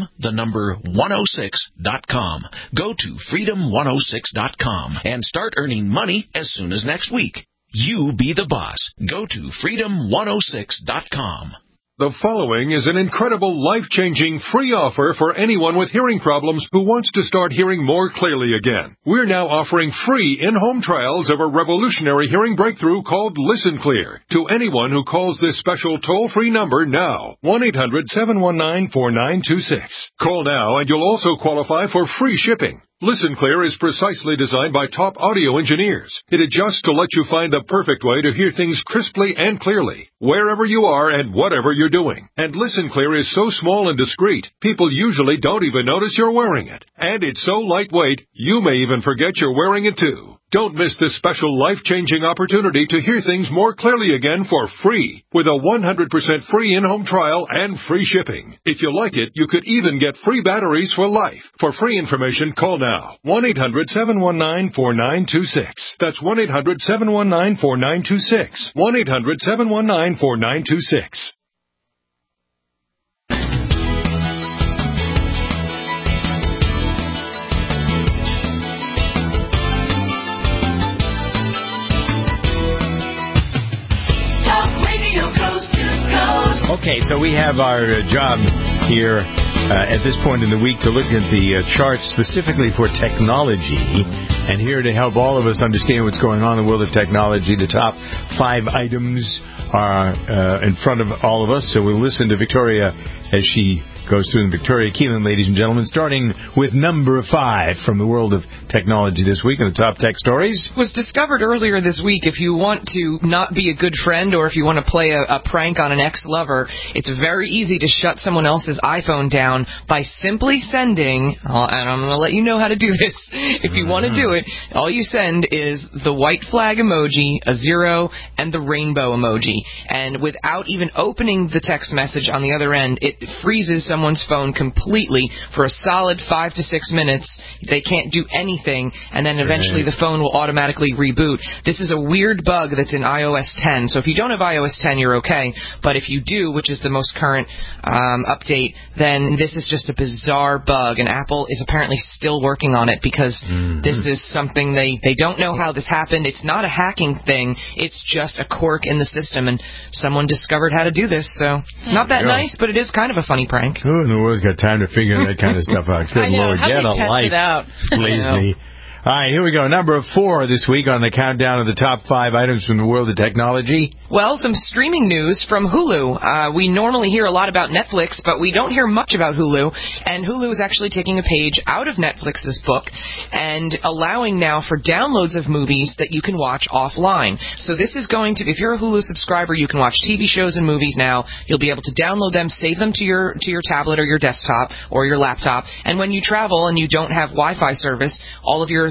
freedom106.com. Go to freedom106.com and start earning money as soon as next week. You be the boss. Go to freedom106.com. The following is an incredible, life-changing free offer for anyone with hearing problems who wants to start hearing more clearly again. We're now offering free in-home trials of a revolutionary hearing breakthrough called Listen Clear to anyone who calls this special toll-free number now, 1-800-719-4926. Call now and you'll also qualify for free shipping. Listen Clear is precisely designed by top audio engineers. It adjusts to let you find the perfect way to hear things crisply and clearly, wherever you are and whatever you're doing. And Listen Clear is so small and discreet, people usually don't even notice you're wearing it. And it's so lightweight, you may even forget you're wearing it too. Don't miss this special life-changing opportunity to hear things more clearly again for free with a 100% free in-home trial and free shipping. If you like it, you could even get free batteries for life. For free information, call now. 1-800-719-4926. That's 1-800-719-4926. 1-800-719-4926. Okay, so we have our job here at this point in the week to look at the charts specifically for technology, and here to help all of us understand what's going on in the world of technology. The top 5 items are in front of all of us, so we'll listen to Victoria as she goes through them. Victoria Keelan, ladies and gentlemen, starting with number 5 from the world of technology this week in the top tech stories. Was discovered earlier this week. If you want to not be a good friend, or if you want to play a prank on an ex-lover, it's very easy to shut someone else's iPhone down by simply sending, and I'm going to let you know how to do this. If you want to do it, all you send is the white flag emoji, a 0, and the rainbow emoji. And without even opening the text message on the other end, it freezes someone's phone completely for a solid 5 to 6 minutes. They can't do anything, and then eventually the phone will automatically reboot. This is a weird bug that's in iOS 10, so if you don't have iOS 10, you're okay, but if you do, which is the most current update, then this is just a bizarre bug, and Apple is apparently still working on it because this is something they don't know how this happened. It's not a hacking thing. It's just a quirk in the system, and someone discovered how to do this, so it's not that nice, but it is kind of a funny prank. Who in the world's got time to figure that kind of stuff out? Good Lord, get a life. Lazy. All right, here we go. Number 4 this week on the countdown of the top 5 items from the world of technology. Well, some streaming news from Hulu. We normally hear a lot about Netflix, but we don't hear much about Hulu. And Hulu is actually taking a page out of Netflix's book and allowing now for downloads of movies that you can watch offline. So this is going to, if you're a Hulu subscriber, you can watch TV shows and movies now. You'll be able to download them, save them to your tablet or your desktop or your laptop. And when you travel and you don't have Wi-Fi service, all of your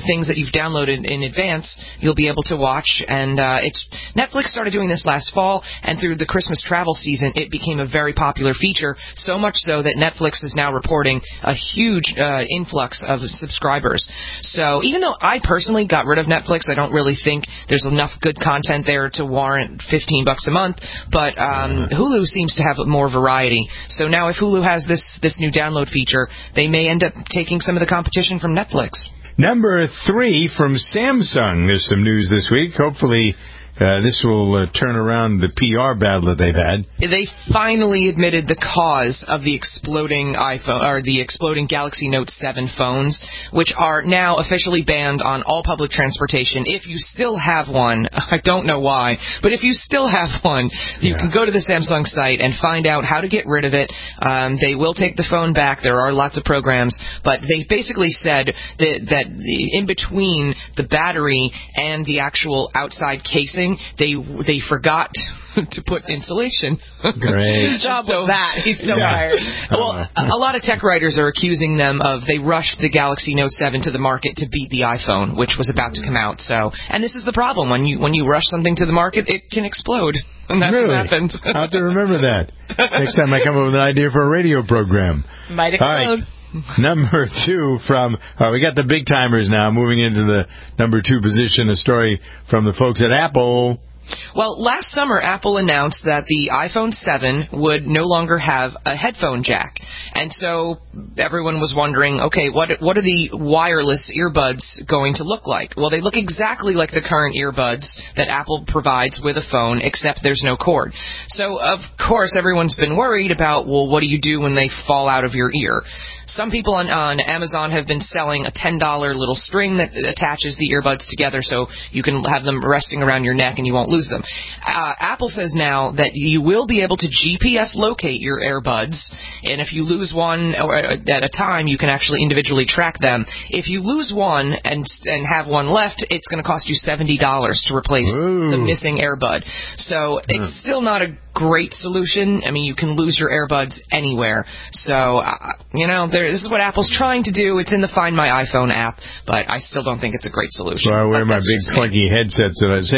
things that you've downloaded in advance, you'll be able to watch. And Netflix started doing this last fall, and through the Christmas travel season, it became a very popular feature, so much so that Netflix is now reporting a huge influx of subscribers. So even though I personally got rid of Netflix, I don't really think there's enough good content there to warrant $15 a month, but Hulu seems to have more variety. So now if Hulu has this new download feature, they may end up taking some of the competition from Netflix. Number 3 from Samsung. There's some news this week. Hopefully this will turn around the PR battle that they've had. They finally admitted the cause of the exploding iPhone, or the exploding Galaxy Note 7 phones, which are now officially banned on all public transportation. If you still have one, I don't know why, but if you still have one, you can go to the Samsung site and find out how to get rid of it. They will take the phone back. There are lots of programs, but they basically said that in between the battery and the actual outside casing, they forgot to put insulation. Great. Whose job was that? He's so tired. Well, a lot of tech writers are accusing them of they rushed the Galaxy Note 7 to the market to beat the iPhone, which was about to come out. So, and this is the problem. When you rush something to the market, it can explode. And that's what happens. I'll have to remember that next time I come up with an idea for a radio program. Might explode. All right. Number 2 from, we got the big timers now, moving into the number 2 position, a story from the folks at Apple. Well, last summer, Apple announced that the iPhone 7 would no longer have a headphone jack. And so everyone was wondering, okay, what are the wireless earbuds going to look like? Well, they look exactly like the current earbuds that Apple provides with a phone, except there's no cord. So, of course, everyone's been worried about, well, what do you do when they fall out of your ear? Some people on Amazon have been selling a $10 little string that attaches the earbuds together so you can have them resting around your neck and you won't lose them. Apple says now that you will be able to GPS locate your earbuds, and if you lose one at a time, you can actually individually track them. If you lose one and have one left, it's going to cost you $70 to replace the missing earbud. So it's still not a great solution. I mean, you can lose your earbuds anywhere. So, this is what Apple's trying to do. It's in the Find My iPhone app, but I still don't think it's a great solution. So I wear my big clunky headsets.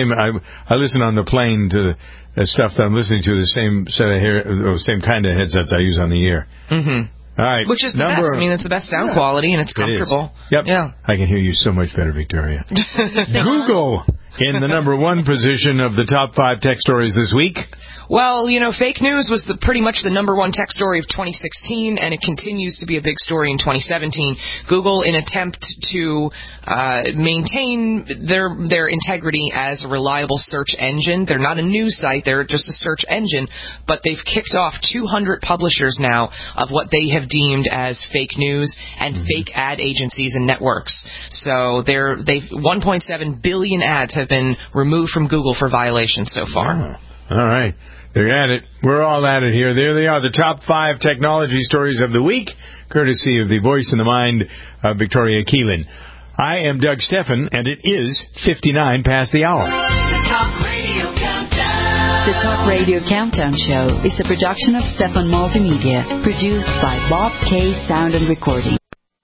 I listen on the plane to the stuff that I'm listening to, the same set of same kind of headsets I use on the ear. Mm-hmm. All right. Which is the best. I mean, it's the best sound quality, and it's comfortable. Yep. Yeah. I can hear you so much better, Victoria. Google in the number 1 position of the top 5 tech stories this week. Well, fake news was pretty much the number 1 tech story of 2016, and it continues to be a big story in 2017. Google, in attempt to maintain their integrity as a reliable search engine, they're not a news site, they're just a search engine, but they've kicked off 200 publishers now of what they have deemed as fake news and fake ad agencies and networks. So 1.7 billion ads have been removed from Google for violations so far. All right. They're at it. We're all at it here. There they are, the top 5 technology stories of the week, courtesy of the voice and the mind of Victoria Keelan. I am Doug Steffen, and it is 59 past the hour. The Talk Radio Countdown. The Talk Radio Countdown Show is a production of Steffen Multimedia, produced by Bob K. Sound and Recording.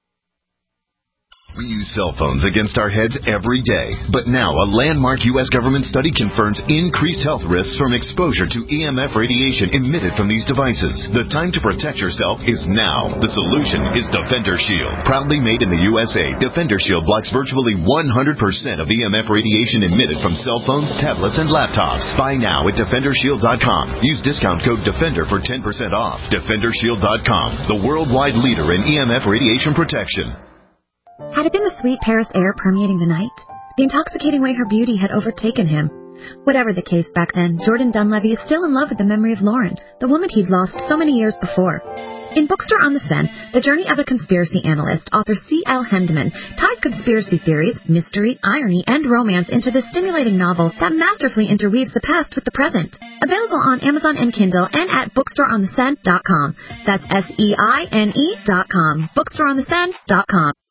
We use cell phones against our heads every day. But now, a landmark U.S. government study confirms increased health risks from exposure to EMF radiation emitted from these devices. The time to protect yourself is now. The solution is Defender Shield. Proudly made in the USA, Defender Shield blocks virtually 100% of EMF radiation emitted from cell phones, tablets, and laptops. Buy now at DefenderShield.com. Use discount code DEFENDER for 10% off. DefenderShield.com, the worldwide leader in EMF radiation protection. Had it been the sweet Paris air permeating the night? The intoxicating way her beauty had overtaken him? Whatever the case back then, Jordan Dunleavy is still in love with the memory of Lauren, the woman he'd lost so many years before. In Bookstore on the Seine, the journey of a conspiracy analyst, author C.L. Hendeman ties conspiracy theories, mystery, irony, and romance into this stimulating novel that masterfully interweaves the past with the present. Available on Amazon and Kindle and at bookstoreontheseine.com. That's SEINE.com. Bookstoreontheseine.com.